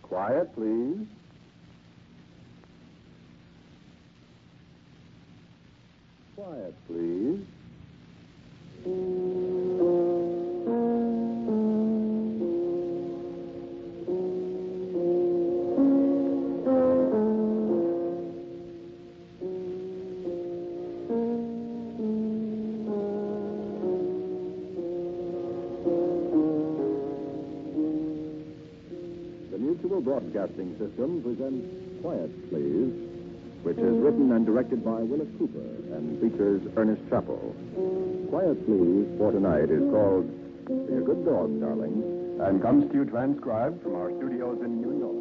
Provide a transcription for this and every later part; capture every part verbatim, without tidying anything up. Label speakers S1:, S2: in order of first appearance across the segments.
S1: Quiet, please. Quiet, please. The Mutual Broadcasting System presents Quiet, Please, which is written and directed by Willis Cooper and features Ernest Chappell. Quiet, Please, for tonight is called Be a Good Dog, Darling, and comes to you transcribed from our studios in New York.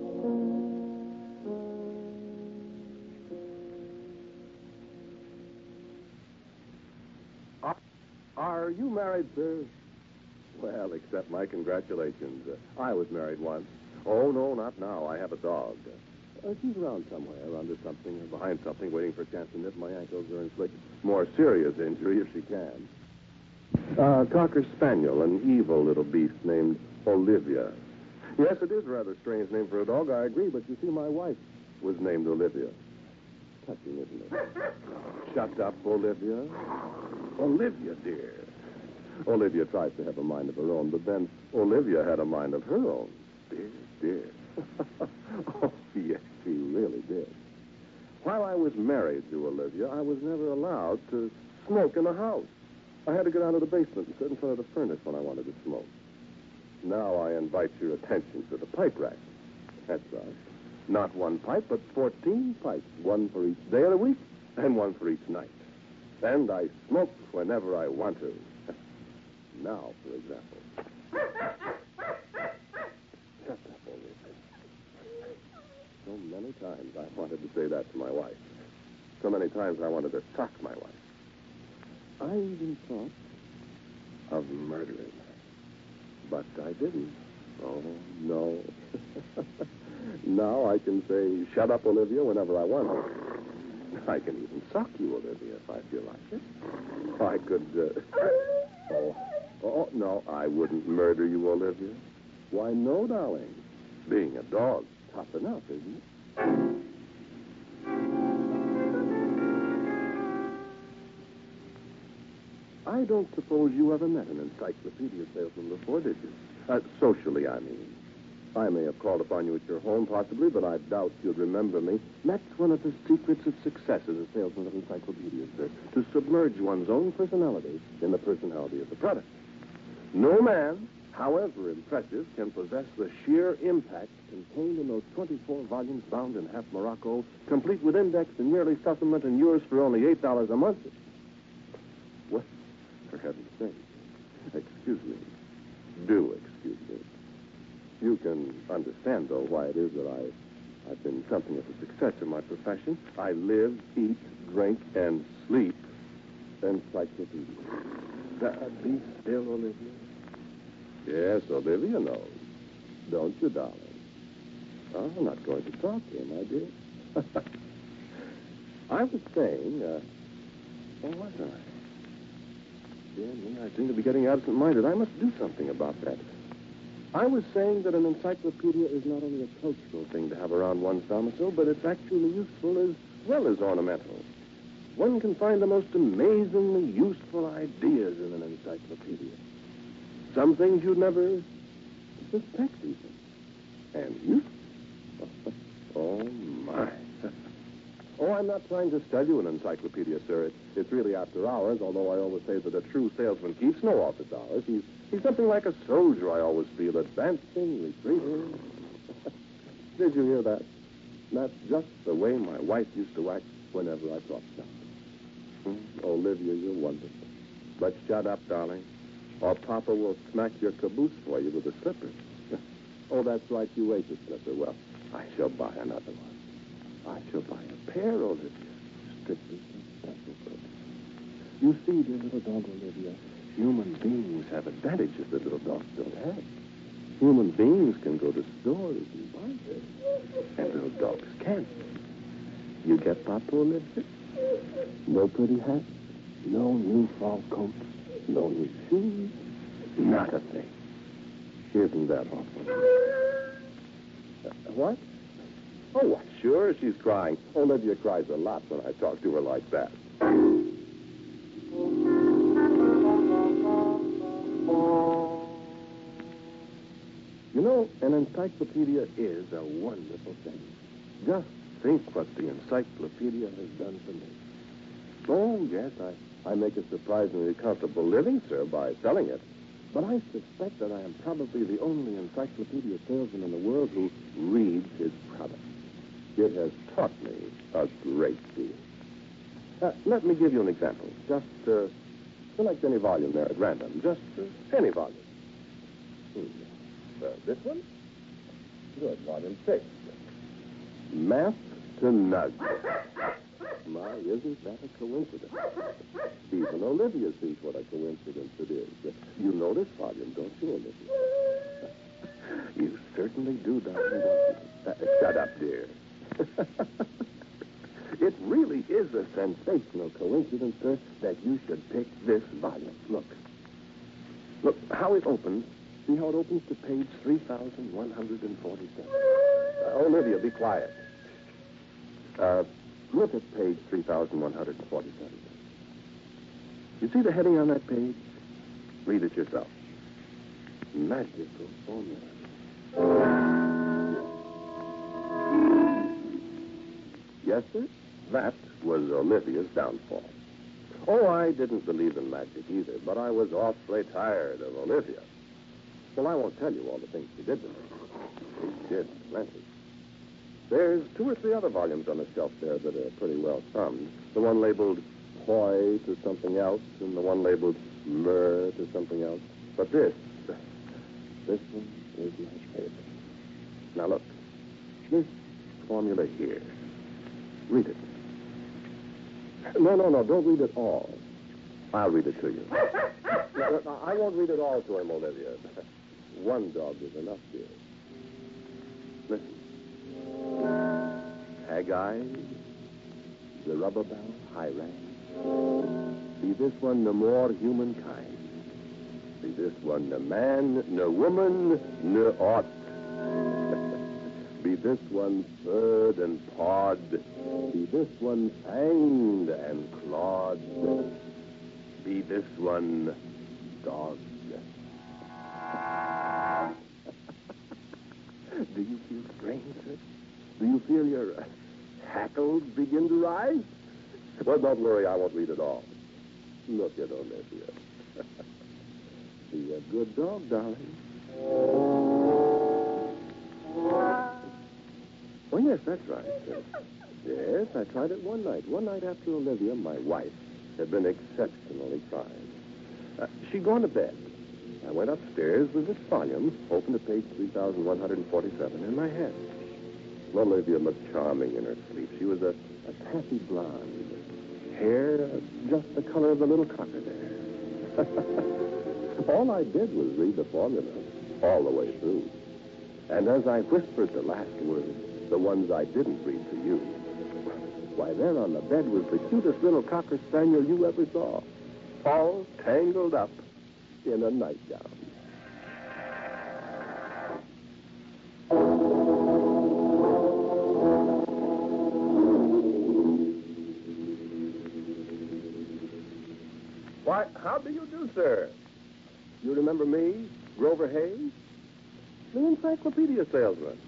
S1: Are, are you married, sir? Well, accept my congratulations. Uh, I was married once. Oh, no, not now. I have a dog. Uh, she's around somewhere, under something or behind something, waiting for a chance to nip my ankles or inflict more serious injury if she can. Uh, Cocker Spaniel, an evil little beast named Olivia. Yes, it is a rather strange name for a dog, I agree, but you see, my wife was named Olivia. Touching, isn't it? Shut up, Olivia. Olivia, dear. Olivia tries to have a mind of her own, but then Olivia had a mind of her own. Dear, dear. Oh, yes, she really did. While I was married to Olivia, I was never allowed to smoke in the house. I had to get out of the basement and sit in front of the furnace when I wanted to smoke. Now I invite your attention to the pipe rack. That's right. Not one pipe, but fourteen pipes, one for each day of the week and one for each night. And I smoke whenever I want to. Now, for example. Shut up, Olivia. So many times I wanted to say that to my wife. So many times I wanted to sock my wife. I even thought of murdering her. But I didn't. Oh, no. Now I can say, shut up, Olivia, whenever I want to. I can even sock you, Olivia, if I feel like it. I could, uh... oh, oh, no, I wouldn't murder you, Olivia. Why, no, darling. Being a dog's tough enough, isn't it? I don't suppose you ever met an encyclopedia salesman before, did you? Uh, socially, I mean. I may have called upon you at your home, possibly, but I doubt you'd remember me. That's one of the secrets of success as a salesman of encyclopedias, sir, to submerge one's own personality in the personality of the product. No man, however impressive, can possess the sheer impact contained in those twenty-four volumes bound in half Morocco, complete with index and yearly supplement, and yours for only eight dollars a month. What? For heaven's sake. Excuse me. Do excuse me. You can understand, though, why it is that I, I've been something of a success in my profession. I live, eat, drink, and sleep encyclopedia. That be still, Olivia? Yes, Olivia knows. Don't you, darling? Oh, I'm not going to talk to you, my dear. I was saying, uh, what was I? Dear me, I seem to be getting absent-minded. I must do something about that. I was saying that an encyclopedia is not only a cultural thing to have around one's domicile, but it's actually useful as well as ornamental. One can find the most amazingly useful ideas in an encyclopedia. Some things you'd never suspect even. And useful. Oh, my. Oh, I'm not trying to sell you an encyclopedia, sir. It's, it's really after hours, although I always say that a true salesman keeps no office hours. He's, he's something like a soldier, I always feel, advancing, retreating. Did you hear that? That's just the way my wife used to act whenever I talked to her. Hmm? Olivia, you're wonderful. But shut up, darling, or Papa will smack your caboose for you with a slipper. Oh, that's right, you ate the slipper. Well, I shall buy another one. I shall buy a pair, Olivia. Strictly special purpose. You see, dear little dog, Olivia, human beings have advantages that little dogs don't have. Human beings can go to stores and buy things, and little dogs can't. You get Papa, Olivia? No pretty hat, no new fall coats, no new shoes, not a thing. Isn't that awful? What? Oh, what? Sure, she's crying. Olivia cries a lot when I talk to her like that. You know, an encyclopedia is a wonderful thing. Just think what the encyclopedia has done for me. Oh, yes, I, I make a surprisingly comfortable living, sir, by selling it. But I suspect that I am probably the only encyclopedia salesman in the world who reads his product. It has taught me a great deal. Uh, let me give you an example. Just uh, select any volume there at random. Just uh, any volume. Hmm. Uh, this one? Good, volume six. Math to Nug. My, isn't that a coincidence? Even Olivia sees what a coincidence it is. You know this volume, don't you, Olivia? You certainly do, darling, don't you? Uh, shut up, dear. It really is a sensational coincidence, sir, that you should pick this volume. Look. Look, how it opens. See how it opens to page three thousand one hundred forty-seven. Uh, Olivia, be quiet. Uh, look at page three thousand one hundred forty-seven. You see the heading on that page? Read it yourself. Magical formula. Yes, sir? That was Olivia's downfall. Oh, I didn't believe in magic either, but I was awfully tired of Olivia. Well, I won't tell you all the things she did to me. She did plenty. There's two or three other volumes on the shelf there that are pretty well thumbed. The one labeled Poi to something else, and the one labeled Myrrh to something else. But this, this one is my favorite. Now look, this formula here. Read it. No, no, no, don't read it all. I'll read it to you. No, I won't read it all to him, Olivia. One dog is enough, dear. Listen. Haggai, Zerubbabel, Hiram. Be this one no more humankind. Be this one no man, no woman, no aught. Be this one furred and pawed. Be this one fanged and clawed. Be this one dogged. Do you feel strange, sir? Do you feel your uh, hackles begin to rise? Well, don't worry, I won't read it all. Look at Olivia. Be a good dog, darling. Oh, yes, that's right. Uh, yes, I tried it one night. One night after Olivia, my wife, had been exceptionally crying. Uh, she'd gone to bed. I went upstairs with this volume, opened to page three thousand one hundred forty-seven in my hand. Olivia looked charming in her sleep. She was a, a taffy blonde. Hair uh, just the color of the little cocker there. All I did was read the formula all the way through. And as I whispered the last words, the ones I didn't read to you, why, there on the bed was the cutest little cocker spaniel you ever saw, all tangled up in a nightgown. Why, how do you do, sir? You remember me, Grover Hayes? The encyclopedia salesman.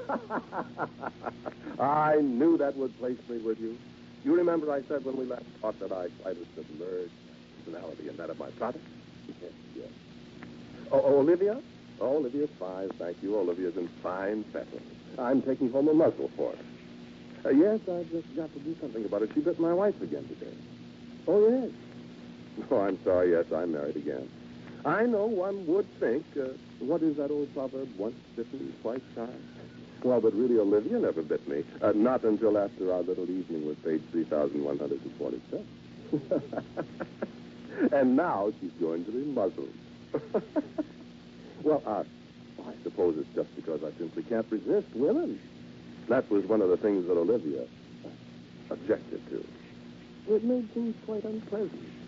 S1: I knew that would place me with you. You remember I said when we last talked that I tried to submerge personality in that of my product? Yes, yes. Oh, oh, Olivia? Oh, Olivia's fine, thank you. Olivia's in fine fettle. I'm taking home a muzzle for her. Uh, yes, I've just got to do something about it. She bit my wife again today. Oh, yes. Oh, I'm sorry. Yes, I'm married again. I know one would think, uh, what is that old proverb, once bitten, twice shy? Well, but really, Olivia never bit me. Uh, not until after our little evening with page three thousand one hundred forty-seven. And now she's going to be muzzled. Well, uh, I suppose it's just because I simply can't resist women. That was one of the things that Olivia objected to. It made things quite unpleasant.